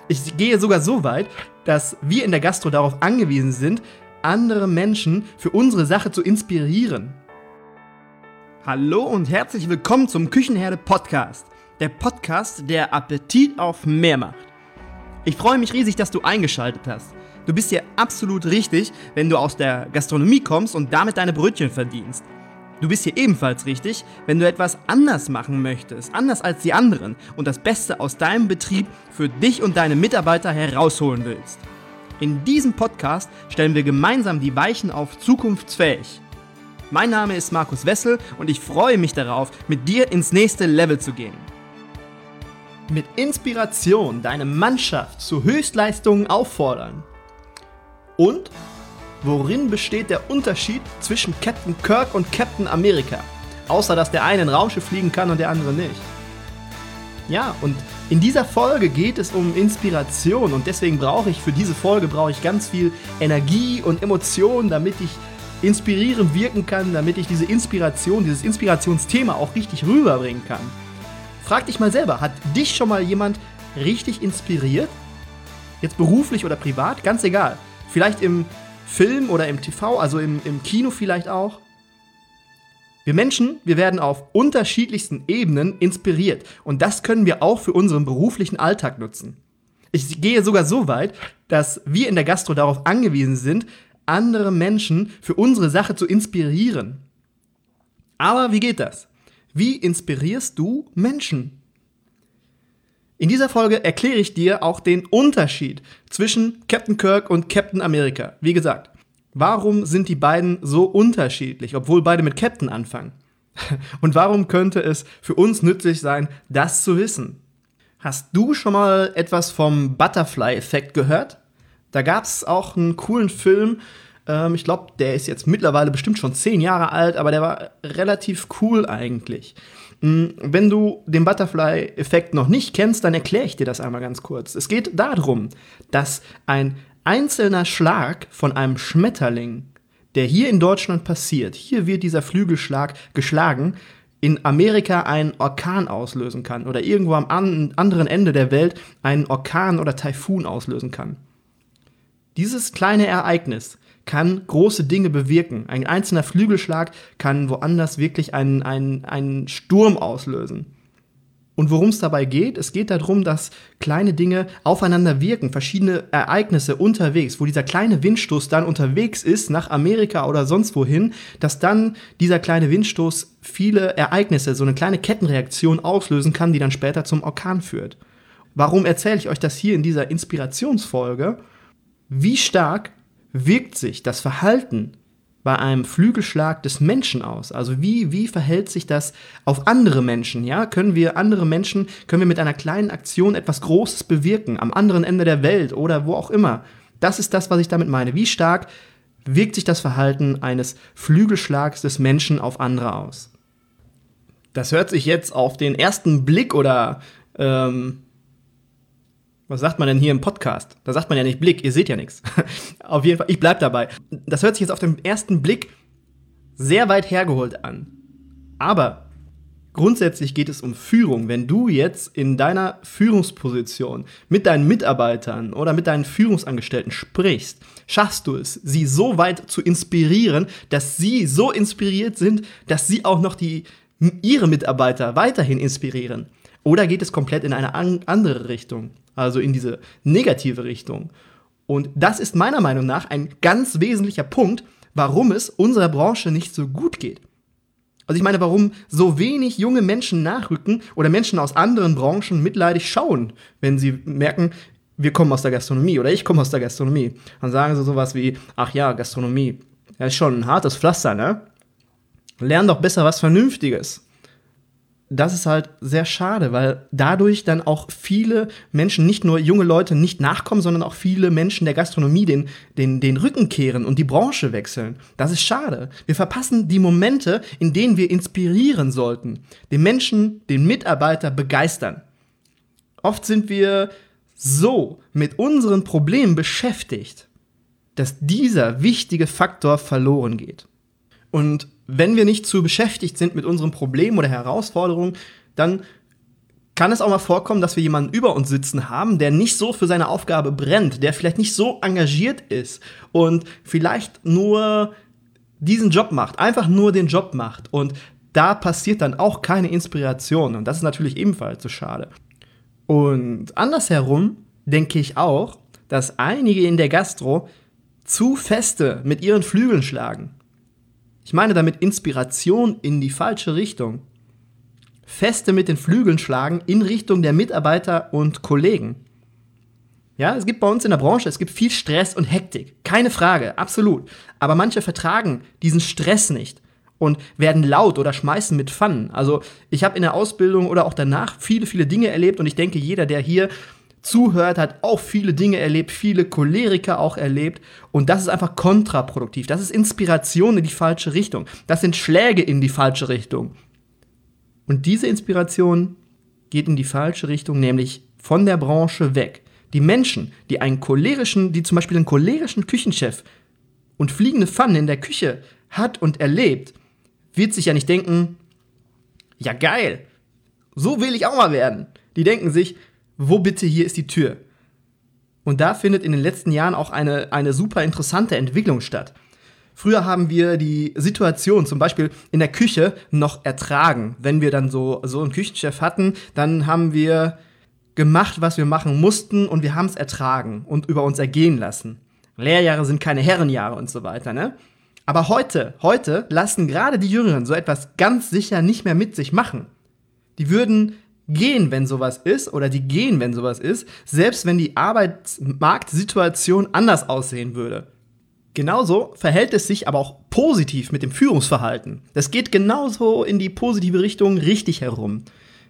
Ich gehe sogar so weit, dass wir in der Gastro darauf angewiesen sind, andere Menschen für unsere Sache zu inspirieren. Hallo und herzlich willkommen zum Küchenherde Podcast. Der Podcast, der Appetit auf mehr macht. Ich freue mich riesig, dass du eingeschaltet hast. Du bist hier absolut richtig, wenn du aus der Gastronomie kommst und damit deine Brötchen verdienst. Du bist hier ebenfalls richtig, wenn du etwas anders machen möchtest, anders als die anderen und das Beste aus deinem Betrieb für dich und deine Mitarbeiter herausholen willst. In diesem Podcast stellen wir gemeinsam die Weichen auf zukunftsfähig. Mein Name ist Markus Wessel und ich freue mich darauf, mit dir ins nächste Level zu gehen. Mit Inspiration deine Mannschaft zu Höchstleistungen auffordern. Und worin besteht der Unterschied zwischen Captain Kirk und Captain America? Außer, dass der eine ein Raumschiff fliegen kann und der andere nicht. Ja, und in dieser Folge geht es um Inspiration und deswegen brauche ich für diese Folge ganz viel Energie und Emotionen, damit ich inspirierend wirken kann, damit ich diese Inspiration, dieses Inspirationsthema auch richtig rüberbringen kann. Frag dich mal selber, hat dich schon mal jemand richtig inspiriert? Jetzt beruflich oder privat, ganz egal. Vielleicht im Film oder im TV, also im Kino vielleicht auch. Wir Menschen, wir werden auf unterschiedlichsten Ebenen inspiriert. Und das können wir auch für unseren beruflichen Alltag nutzen. Ich gehe sogar so weit, dass wir in der Gastro darauf angewiesen sind, andere Menschen für unsere Sache zu inspirieren. Aber wie geht das? Wie inspirierst du Menschen? In dieser Folge erkläre ich dir auch den Unterschied zwischen Captain Kirk und Captain America. Wie gesagt, warum sind die beiden so unterschiedlich, obwohl beide mit Captain anfangen? Und warum könnte es für uns nützlich sein, das zu wissen? Hast du schon mal etwas vom Butterfly-Effekt gehört? Da gab es auch einen coolen Film, ich glaube, der ist jetzt mittlerweile bestimmt schon 10 Jahre alt, aber der war relativ cool eigentlich. Wenn du den Butterfly-Effekt noch nicht kennst, dann erkläre ich dir das einmal ganz kurz. Es geht darum, dass ein einzelner Schlag von einem Schmetterling, der hier in Deutschland passiert, hier wird dieser Flügelschlag geschlagen, in Amerika einen Orkan auslösen kann oder irgendwo am anderen Ende der Welt einen Orkan oder Taifun auslösen kann. Dieses kleine Ereignis kann große Dinge bewirken. Ein einzelner Flügelschlag kann woanders wirklich einen Sturm auslösen. Und worum es dabei geht? Es geht darum, dass kleine Dinge aufeinander wirken, verschiedene Ereignisse unterwegs, wo dieser kleine Windstoß dann unterwegs ist, nach Amerika oder sonst wohin, dass dann dieser kleine Windstoß viele Ereignisse, so eine kleine Kettenreaktion auslösen kann, die dann später zum Orkan führt. Warum erzähle ich euch das hier in dieser Inspirationsfolge? Wie stark wirkt sich das Verhalten bei einem Flügelschlag des Menschen aus? Also wie verhält sich das auf andere Menschen? Ja? Können wir mit einer kleinen Aktion etwas Großes bewirken, am anderen Ende der Welt oder wo auch immer? Das ist das, was ich damit meine. Wie stark wirkt sich das Verhalten eines Flügelschlags des Menschen auf andere aus? Das hört sich jetzt auf den ersten Blick oder was sagt man denn hier im Podcast? Da sagt man ja nicht Blick, ihr seht ja nichts. Auf jeden Fall, ich bleib dabei. Das hört sich jetzt auf den ersten Blick sehr weit hergeholt an. Aber grundsätzlich geht es um Führung. Wenn du jetzt in deiner Führungsposition mit deinen Mitarbeitern oder mit deinen Führungsangestellten sprichst, schaffst du es, sie so weit zu inspirieren, dass sie so inspiriert sind, dass sie auch noch ihre Mitarbeiter weiterhin inspirieren. Oder geht es komplett in eine andere Richtung? Also in diese negative Richtung. Und das ist meiner Meinung nach ein ganz wesentlicher Punkt, warum es unserer Branche nicht so gut geht. Also ich meine, warum so wenig junge Menschen nachrücken oder Menschen aus anderen Branchen mitleidig schauen, wenn sie merken, wir kommen aus der Gastronomie oder ich komme aus der Gastronomie. Dann sagen sie sowas wie, ach ja, Gastronomie, das ist schon ein hartes Pflaster, ne? Lern doch besser was Vernünftiges. Das ist halt sehr schade, weil dadurch dann auch viele Menschen, nicht nur junge Leute, nicht nachkommen, sondern auch viele Menschen der Gastronomie den Rücken kehren und die Branche wechseln. Das ist schade. Wir verpassen die Momente, in denen wir inspirieren sollten, den Menschen, den Mitarbeiter begeistern. Oft sind wir so mit unseren Problemen beschäftigt, dass dieser wichtige Faktor verloren geht. Und wenn wir nicht zu beschäftigt sind mit unseren Problemen oder Herausforderungen, dann kann es auch mal vorkommen, dass wir jemanden über uns sitzen haben, der nicht so für seine Aufgabe brennt, der vielleicht nicht so engagiert ist und vielleicht nur diesen Job macht, einfach nur den Job macht. Und da passiert dann auch keine Inspiration. Und das ist natürlich ebenfalls so schade. Und andersherum denke ich auch, dass einige in der Gastro zu feste mit ihren Flügeln schlagen. Ich meine damit Inspiration in die falsche Richtung. Feste mit den Flügeln schlagen in Richtung der Mitarbeiter und Kollegen. Ja, es gibt bei uns in der Branche, es gibt viel Stress und Hektik. Keine Frage, absolut. Aber manche vertragen diesen Stress nicht und werden laut oder schmeißen mit Pfannen. Also ich habe in der Ausbildung oder auch danach viele, viele Dinge erlebt und ich denke, jeder, der hier zuhört, hat auch viele Dinge erlebt, viele Choleriker auch erlebt und das ist einfach kontraproduktiv. Das ist Inspiration in die falsche Richtung. Das sind Schläge in die falsche Richtung. Und diese Inspiration geht in die falsche Richtung, nämlich von der Branche weg. Die Menschen, die zum Beispiel einen cholerischen Küchenchef und fliegende Pfannen in der Küche hat und erlebt, wird sich ja nicht denken, ja geil, so will ich auch mal werden. Die denken sich, wo bitte hier ist die Tür? Und da findet in den letzten Jahren auch eine super interessante Entwicklung statt. Früher haben wir die Situation zum Beispiel in der Küche noch ertragen. Wenn wir dann so einen Küchenchef hatten, dann haben wir gemacht, was wir machen mussten und wir haben es ertragen und über uns ergehen lassen. Lehrjahre sind keine Herrenjahre und so weiter, ne? Aber heute lassen gerade die Jüngeren so etwas ganz sicher nicht mehr mit sich machen. Die würden gehen, wenn sowas ist, oder die gehen, wenn sowas ist, selbst wenn die Arbeitsmarktsituation anders aussehen würde. Genauso verhält es sich aber auch positiv mit dem Führungsverhalten. Das geht genauso in die positive Richtung richtig herum.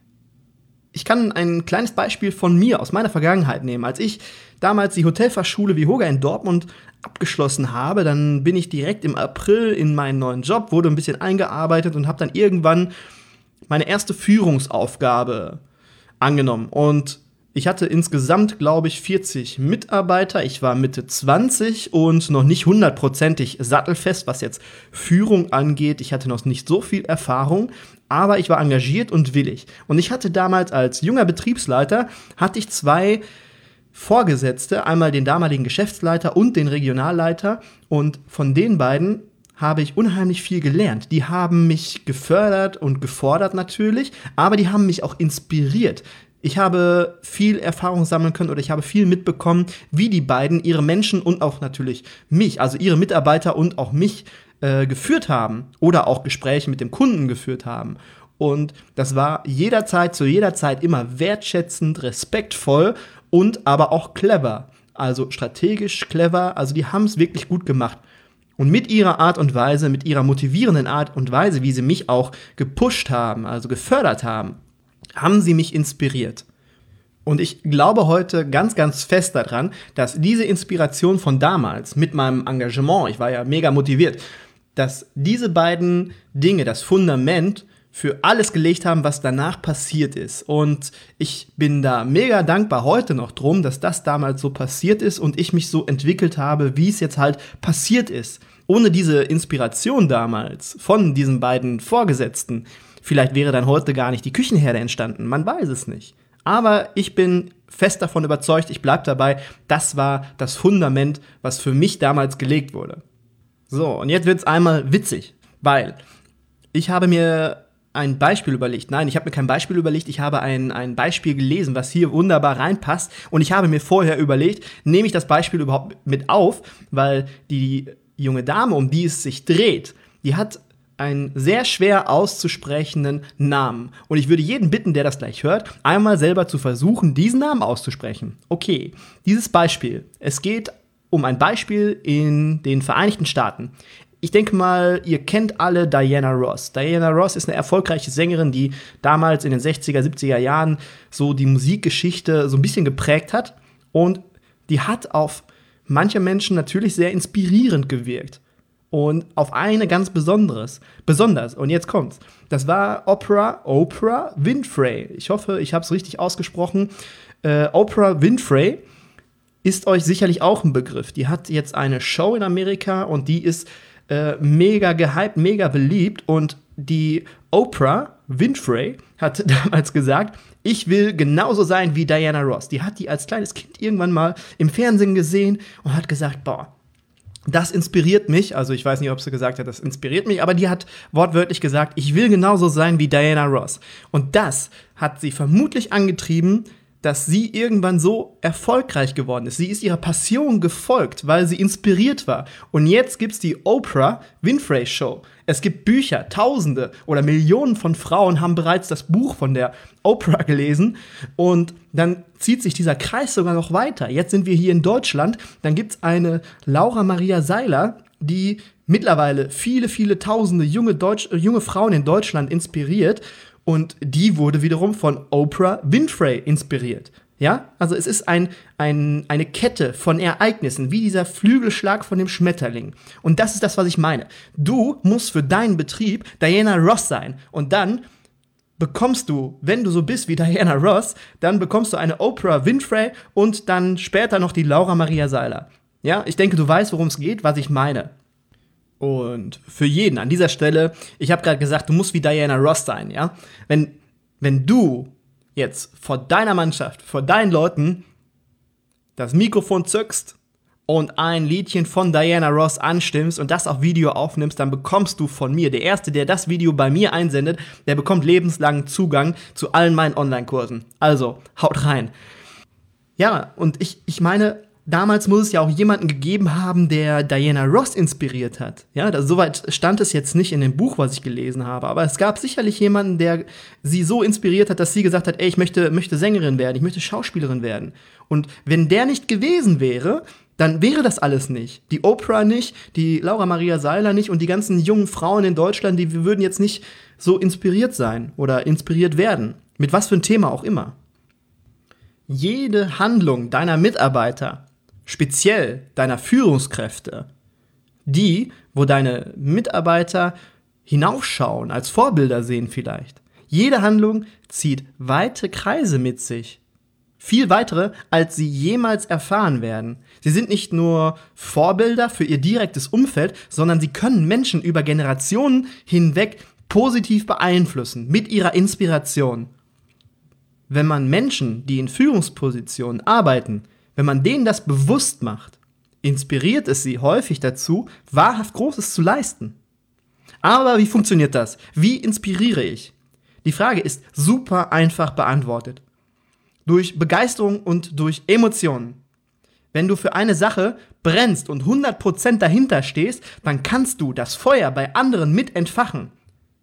Ich kann ein kleines Beispiel von mir aus meiner Vergangenheit nehmen. Als ich damals die Hotelfachschule Vihoga in Dortmund abgeschlossen habe, dann bin ich direkt im April in meinen neuen Job, wurde ein bisschen eingearbeitet und habe dann irgendwann meine erste Führungsaufgabe angenommen. Und ich hatte insgesamt, glaube ich, 40 Mitarbeiter. Ich war Mitte 20 und noch nicht 100%ig sattelfest, was jetzt Führung angeht. Ich hatte noch nicht so viel Erfahrung, aber ich war engagiert und willig. Und ich hatte damals als junger Betriebsleiter, hatte ich 2 Vorgesetzte, einmal den damaligen Geschäftsleiter und den Regionalleiter. Und von den beiden habe ich unheimlich viel gelernt. Die haben mich gefördert und gefordert natürlich, aber die haben mich auch inspiriert. Ich habe viel Erfahrung sammeln können oder ich habe viel mitbekommen, wie die beiden ihre Menschen und auch natürlich mich, also ihre Mitarbeiter und auch mich geführt haben oder auch Gespräche mit dem Kunden geführt haben. Und das war zu jeder Zeit immer wertschätzend, respektvoll und aber auch clever. Also strategisch clever, also die haben es wirklich gut gemacht. Und mit ihrer Art und Weise, mit ihrer motivierenden Art und Weise, wie sie mich auch gepusht haben, also gefördert haben, haben sie mich inspiriert. Und ich glaube heute ganz, ganz fest daran, dass diese Inspiration von damals mit meinem Engagement, ich war ja mega motiviert, dass diese beiden Dinge, das Fundament für alles gelegt haben, was danach passiert ist. Und ich bin da mega dankbar heute noch drum, dass das damals so passiert ist und ich mich so entwickelt habe, wie es jetzt halt passiert ist. Ohne diese Inspiration damals von diesen beiden Vorgesetzten, vielleicht wäre dann heute gar nicht die Küchenherde entstanden, man weiß es nicht. Aber ich bin fest davon überzeugt, ich bleibe dabei, das war das Fundament, was für mich damals gelegt wurde. So, und jetzt wird's einmal witzig, weil ich habe mir ein Beispiel überlegt. Nein, ich habe mir kein Beispiel überlegt, ich habe ein Beispiel gelesen, was hier wunderbar reinpasst. Und ich habe mir vorher überlegt, nehme ich das Beispiel überhaupt mit auf, weil die junge Dame, um die es sich dreht, die hat einen sehr schwer auszusprechenden Namen. Und ich würde jeden bitten, der das gleich hört, einmal selber zu versuchen, diesen Namen auszusprechen. Okay, dieses Beispiel. Es geht um ein Beispiel in den Vereinigten Staaten. Ich denke mal, ihr kennt alle Diana Ross. Diana Ross ist eine erfolgreiche Sängerin, die damals in den 60er, 70er Jahren so die Musikgeschichte so ein bisschen geprägt hat. Und die hat auf manche Menschen natürlich sehr inspirierend gewirkt. Und auf eine ganz besonders. Und jetzt kommt's. Das war Oprah Winfrey. Ich hoffe, ich habe es richtig ausgesprochen. Oprah Winfrey ist euch sicherlich auch ein Begriff. Die hat jetzt eine Show in Amerika und die ist mega gehypt, mega beliebt. Und die Oprah Winfrey hat damals gesagt, ich will genauso sein wie Diana Ross. Die hat die als kleines Kind irgendwann mal im Fernsehen gesehen und hat gesagt, boah, das inspiriert mich. Also ich weiß nicht, ob sie gesagt hat, das inspiriert mich, aber die hat wortwörtlich gesagt, ich will genauso sein wie Diana Ross. Und das hat sie vermutlich angetrieben, dass sie irgendwann so erfolgreich geworden ist. Sie ist ihrer Passion gefolgt, weil sie inspiriert war. Und jetzt gibt's die Oprah Winfrey Show. Es gibt Bücher, Tausende oder Millionen von Frauen haben bereits das Buch von der Oprah gelesen. Und dann zieht sich dieser Kreis sogar noch weiter. Jetzt sind wir hier in Deutschland. Dann gibt's eine Laura Maria Seiler, die mittlerweile viele, viele Tausende junge Frauen in Deutschland inspiriert. Und die wurde wiederum von Oprah Winfrey inspiriert. Ja, also es ist eine Kette von Ereignissen, wie dieser Flügelschlag von dem Schmetterling. Und das ist das, was ich meine. Du musst für deinen Betrieb Diana Ross sein. Und dann bekommst du, wenn du so bist wie Diana Ross, dann bekommst du eine Oprah Winfrey und dann später noch die Laura Maria Seiler. Ja, ich denke, du weißt, worum es geht, was ich meine. Und für jeden an dieser Stelle, ich habe gerade gesagt, du musst wie Diana Ross sein, ja? Wenn du jetzt vor deiner Mannschaft, vor deinen Leuten das Mikrofon zückst und ein Liedchen von Diana Ross anstimmst und das auf Video aufnimmst, dann bekommst du von mir, der Erste, der das Video bei mir einsendet, der bekommt lebenslangen Zugang zu allen meinen Online-Kursen. Also, haut rein. Ja, und ich meine, damals muss es ja auch jemanden gegeben haben, der Diana Ross inspiriert hat. Ja, soweit stand es jetzt nicht in dem Buch, was ich gelesen habe. Aber es gab sicherlich jemanden, der sie so inspiriert hat, dass sie gesagt hat, ey, ich möchte Sängerin werden, ich möchte Schauspielerin werden. Und wenn der nicht gewesen wäre, dann wäre das alles nicht. Die Oprah nicht, die Laura Maria Seiler nicht und die ganzen jungen Frauen in Deutschland, die würden jetzt nicht so inspiriert sein oder inspiriert werden. Mit was für ein Thema auch immer. Jede Handlung deiner Mitarbeiter, speziell deiner Führungskräfte, die, wo deine Mitarbeiter hinaufschauen, als Vorbilder sehen vielleicht. Jede Handlung zieht weite Kreise mit sich. Viel weitere, als sie jemals erfahren werden. Sie sind nicht nur Vorbilder für ihr direktes Umfeld, sondern sie können Menschen über Generationen hinweg positiv beeinflussen mit ihrer Inspiration. Wenn man Menschen, die in Führungspositionen arbeiten, wenn man denen das bewusst macht, inspiriert es sie häufig dazu, wahrhaft Großes zu leisten. Aber wie funktioniert das? Wie inspiriere ich? Die Frage ist super einfach beantwortet. Durch Begeisterung und durch Emotionen. Wenn du für eine Sache brennst und 100% dahinter stehst, dann kannst du das Feuer bei anderen mit entfachen.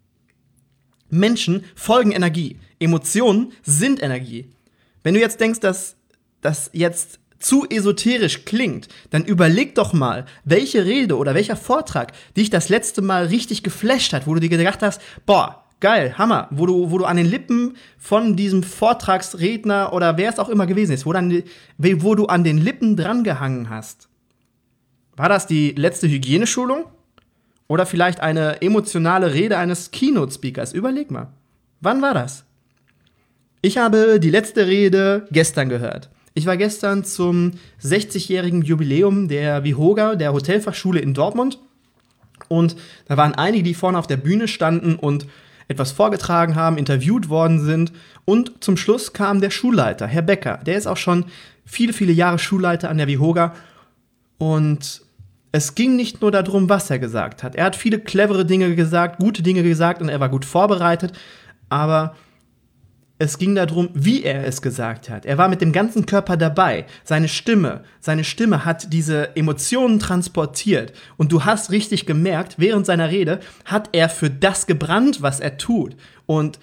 Menschen folgen Energie. Emotionen sind Energie. Wenn du jetzt denkst, dass das jetzt zu esoterisch klingt, dann überleg doch mal, welche Rede oder welcher Vortrag dich das letzte Mal richtig geflasht hat, wo du dir gedacht hast, boah, geil, Hammer, wo du an den Lippen von diesem Vortragsredner oder wer es auch immer gewesen ist, wo du an den Lippen drangehangen hast. War das die letzte Hygieneschulung? Oder vielleicht eine emotionale Rede eines Keynote-Speakers? Überleg mal. Wann war das? Ich habe die letzte Rede gestern gehört. Ich war gestern zum 60-jährigen Jubiläum der WIHOGA, der Hotelfachschule in Dortmund. Und da waren einige, die vorne auf der Bühne standen und etwas vorgetragen haben, interviewt worden sind. Und zum Schluss kam der Schulleiter, Herr Becker. Der ist auch schon viele, viele Jahre Schulleiter an der WIHOGA. Und es ging nicht nur darum, was er gesagt hat. Er hat viele clevere Dinge gesagt, gute Dinge gesagt und er war gut vorbereitet. Aber es ging darum, wie er es gesagt hat. Er war mit dem ganzen Körper dabei. Seine Stimme hat diese Emotionen transportiert. Und du hast richtig gemerkt, während seiner Rede hat er für das gebrannt, was er tut. Und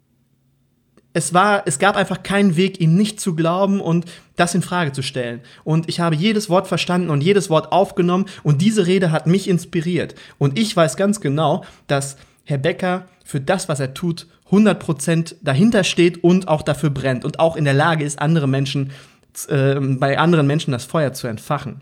es gab einfach keinen Weg, ihm nicht zu glauben und das in Frage zu stellen. Und ich habe jedes Wort verstanden und jedes Wort aufgenommen und diese Rede hat mich inspiriert. Und ich weiß ganz genau, dass Herr Becker für das, was er tut, 100% dahinter steht und auch dafür brennt und auch in der Lage ist, bei anderen Menschen das Feuer zu entfachen.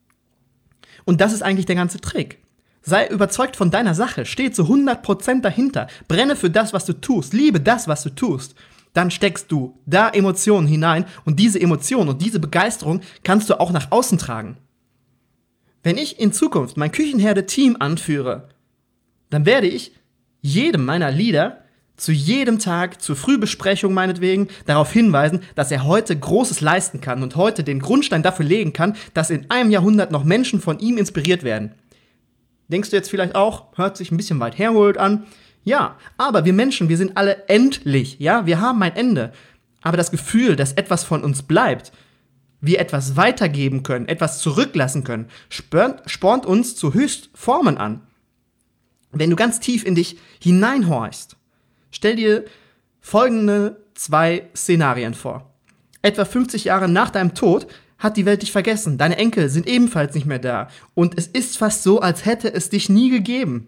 Und das ist eigentlich der ganze Trick. Sei überzeugt von deiner Sache, steh zu 100% dahinter, brenne für das, was du tust, liebe das, was du tust. Dann steckst du da Emotionen hinein und diese Emotionen und diese Begeisterung kannst du auch nach außen tragen. Wenn ich in Zukunft mein Küchenherde-Team anführe, dann werde ich jedem meiner Leader zu jedem Tag, zur Frühbesprechung meinetwegen, darauf hinweisen, dass er heute Großes leisten kann und heute den Grundstein dafür legen kann, dass in einem Jahrhundert noch Menschen von ihm inspiriert werden. Denkst du jetzt vielleicht auch, hört sich ein bisschen weit hergeholt an? Ja, aber wir Menschen, wir sind alle endlich, ja, wir haben ein Ende. Aber das Gefühl, dass etwas von uns bleibt, wir etwas weitergeben können, etwas zurücklassen können, spornt uns zu Höchstformen an. Wenn du ganz tief in dich hineinhorchst, stell dir folgende 2 Szenarien vor. Etwa 50 Jahre nach deinem Tod hat die Welt dich vergessen. Deine Enkel sind ebenfalls nicht mehr da. Und es ist fast so, als hätte es dich nie gegeben.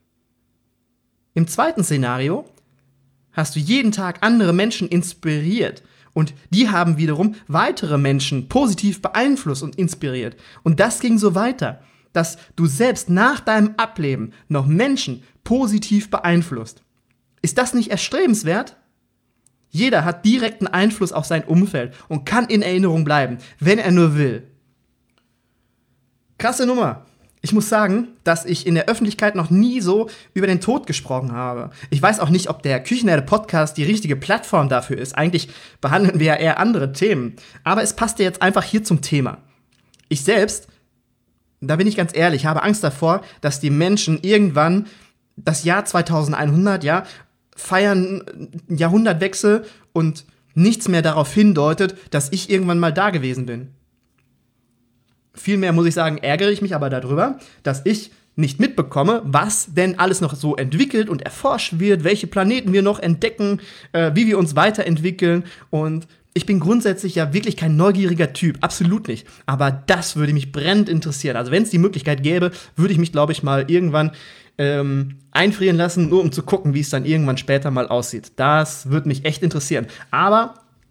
Im zweiten Szenario hast du jeden Tag andere Menschen inspiriert. Und die haben wiederum weitere Menschen positiv beeinflusst und inspiriert. Und das ging so weiter, dass du selbst nach deinem Ableben noch Menschen positiv beeinflusst. Ist das nicht erstrebenswert? Jeder hat direkten Einfluss auf sein Umfeld und kann in Erinnerung bleiben, wenn er nur will. Krasse Nummer. Ich muss sagen, dass ich in der Öffentlichkeit noch nie so über den Tod gesprochen habe. Ich weiß auch nicht, ob der Küchenherde-Podcast die richtige Plattform dafür ist. Eigentlich behandeln wir ja eher andere Themen. Aber es passte jetzt einfach hier zum Thema. Ich selbst, da bin ich ganz ehrlich, habe Angst davor, dass die Menschen irgendwann das Jahr 2100, ja, feiern Jahrhundertwechsel und nichts mehr darauf hindeutet, dass ich irgendwann mal da gewesen bin. Vielmehr muss ich sagen, ärgere ich mich aber darüber, dass ich nicht mitbekomme, was denn alles noch so entwickelt und erforscht wird, welche Planeten wir noch entdecken, wie wir uns weiterentwickeln. Und ich bin grundsätzlich ja wirklich kein neugieriger Typ, absolut nicht. Aber das würde mich brennend interessieren. Also wenn es die Möglichkeit gäbe, würde ich mich, glaube ich, mal irgendwann einfrieren lassen, nur um zu gucken, wie es dann irgendwann später mal aussieht. Das würde mich echt interessieren. Aber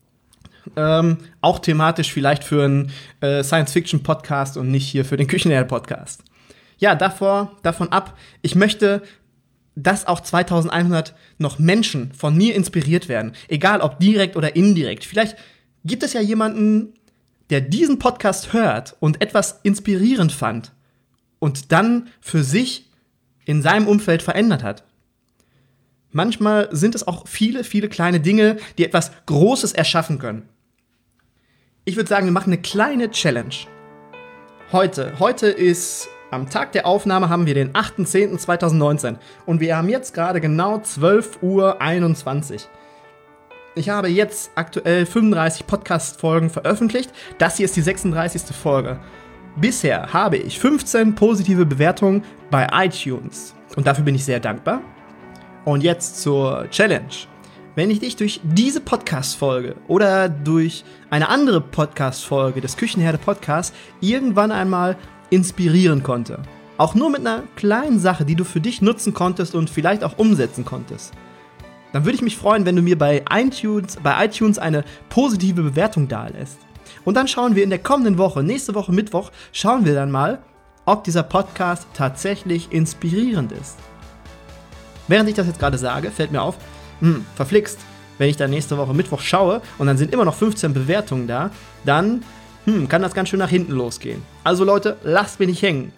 auch thematisch vielleicht für einen Science-Fiction-Podcast und nicht hier für den Küchenherde-Podcast. Ja, davon ab, ich möchte, dass auch 2100 noch Menschen von mir inspiriert werden. Egal, ob direkt oder indirekt. Vielleicht gibt es ja jemanden, der diesen Podcast hört und etwas inspirierend fand und dann für sich in seinem Umfeld verändert hat. Manchmal sind es auch viele, viele kleine Dinge, die etwas Großes erschaffen können. Ich würde sagen, wir machen eine kleine Challenge. Heute ist, am Tag der Aufnahme haben wir den 8.10.2019 und wir haben jetzt gerade genau 12:21 Uhr. Ich habe jetzt aktuell 35 Podcast-Folgen veröffentlicht. Das hier ist die 36. Folge. Bisher habe ich 15 positive Bewertungen bei iTunes und dafür bin ich sehr dankbar. Und jetzt zur Challenge. Wenn ich dich durch diese Podcast-Folge oder durch eine andere Podcast-Folge des Küchenherde-Podcasts irgendwann einmal inspirieren konnte, auch nur mit einer kleinen Sache, die du für dich nutzen konntest und vielleicht auch umsetzen konntest, dann würde ich mich freuen, wenn du mir bei iTunes eine positive Bewertung dalässt. Und dann schauen wir in der kommenden Woche, nächste Woche Mittwoch, schauen wir dann mal, ob dieser Podcast tatsächlich inspirierend ist. Während ich das jetzt gerade sage, fällt mir auf, verflixt, wenn ich dann nächste Woche Mittwoch schaue und dann sind immer noch 15 Bewertungen da, dann kann das ganz schön nach hinten losgehen. Also Leute, lasst mich nicht hängen.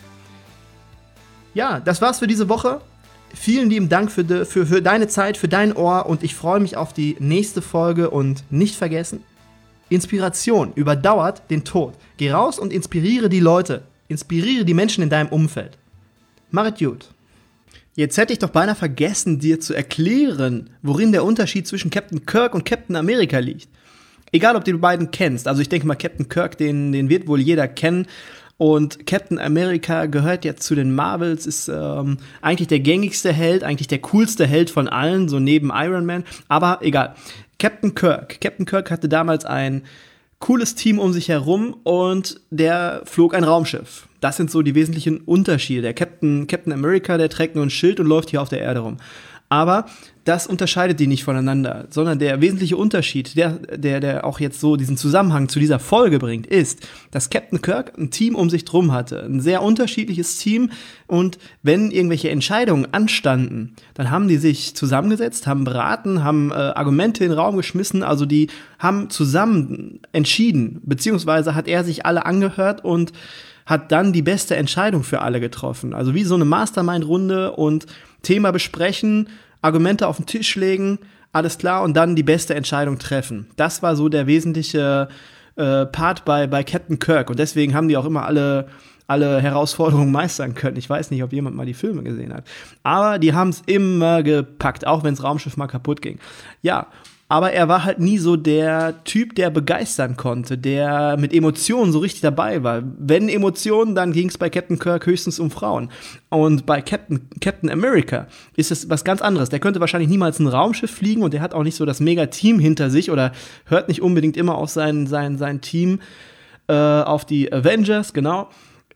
Ja, das war's für diese Woche. Vielen lieben Dank für deine Zeit, für dein Ohr und ich freue mich auf die nächste Folge und nicht vergessen, Inspiration überdauert den Tod. Geh raus und inspiriere die Leute. Inspiriere die Menschen in deinem Umfeld. Mach es gut. Jetzt hätte ich doch beinahe vergessen, dir zu erklären, worin der Unterschied zwischen Captain Kirk und Captain America liegt. Egal, ob du die beiden kennst. Also ich denke mal, Captain Kirk, den wird wohl jeder kennen. Und Captain America gehört jetzt zu den Marvels, ist eigentlich der gängigste Held, eigentlich der coolste Held von allen, so neben Iron Man. Aber egal. Captain Kirk hatte damals ein cooles Team um sich herum und der flog ein Raumschiff. Das sind so die wesentlichen Unterschiede. Der Captain America, der trägt nur ein Schild und läuft hier auf der Erde rum. Aber das unterscheidet die nicht voneinander, sondern der wesentliche Unterschied, der auch jetzt so diesen Zusammenhang zu dieser Folge bringt, ist, dass Captain Kirk ein Team um sich drum hatte. Ein sehr unterschiedliches Team und wenn irgendwelche Entscheidungen anstanden, dann haben die sich zusammengesetzt, haben beraten, haben Argumente in den Raum geschmissen, also die haben zusammen entschieden, beziehungsweise hat er sich alle angehört und hat dann die beste Entscheidung für alle getroffen. Also wie so eine Mastermind-Runde und Thema besprechen, Argumente auf den Tisch legen, alles klar, und dann die beste Entscheidung treffen. Das war so der wesentliche Part bei Captain Kirk. Und deswegen haben die auch immer alle Herausforderungen meistern können. Ich weiß nicht, ob jemand mal die Filme gesehen hat. Aber die haben es immer gepackt, auch wenn das Raumschiff mal kaputt ging. Ja, aber er war halt nie so der Typ, der begeistern konnte, der mit Emotionen so richtig dabei war. Wenn Emotionen, dann ging es bei Captain Kirk höchstens um Frauen. Und bei Captain America ist es was ganz anderes. Der könnte wahrscheinlich niemals ein Raumschiff fliegen und der hat auch nicht so das Mega-Team hinter sich oder hört nicht unbedingt immer auf sein Team, auf die Avengers, genau.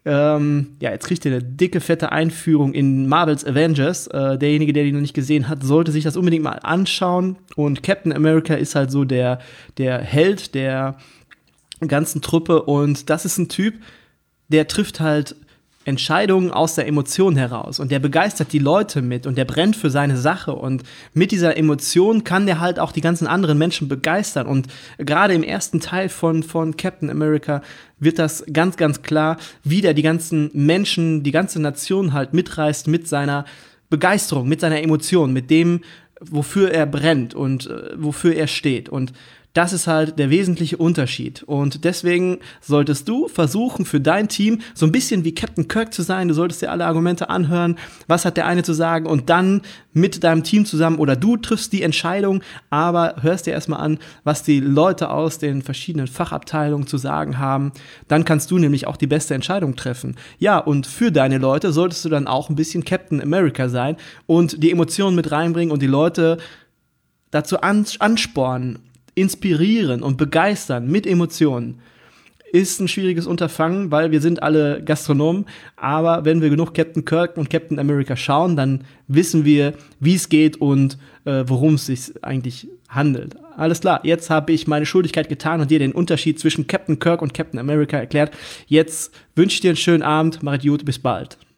Jetzt kriegt ihr eine dicke, fette Einführung in Marvels Avengers. Derjenige, der die noch nicht gesehen hat, sollte sich das unbedingt mal anschauen. Und Captain America ist halt so der Held der ganzen Truppe. Und das ist ein Typ, der trifft halt Entscheidungen aus der Emotion heraus. Und der begeistert die Leute mit und der brennt für seine Sache. Und mit dieser Emotion kann der halt auch die ganzen anderen Menschen begeistern. Und gerade im ersten Teil von Captain America wird das ganz, ganz klar, wie der die ganzen Menschen, die ganze Nation halt mitreißt mit seiner Begeisterung, mit seiner Emotion, mit dem, wofür er brennt und wofür er steht. Und das ist halt der wesentliche Unterschied. Und deswegen solltest du versuchen, für dein Team so ein bisschen wie Captain Kirk zu sein. Du solltest dir alle Argumente anhören. Was hat der eine zu sagen? Und dann mit deinem Team zusammen oder du triffst die Entscheidung, aber hörst dir erstmal an, was die Leute aus den verschiedenen Fachabteilungen zu sagen haben. Dann kannst du nämlich auch die beste Entscheidung treffen. Ja, und für deine Leute solltest du dann auch ein bisschen Captain America sein und die Emotionen mit reinbringen und die Leute dazu anspornen, inspirieren und begeistern mit Emotionen. Ist ein schwieriges Unterfangen, weil wir sind alle Gastronomen, aber wenn wir genug Captain Kirk und Captain America schauen, dann wissen wir, wie es geht und worum es sich eigentlich handelt. Alles klar, jetzt habe ich meine Schuldigkeit getan und dir den Unterschied zwischen Captain Kirk und Captain America erklärt. Jetzt wünsche ich dir einen schönen Abend, mach es gut, bis bald.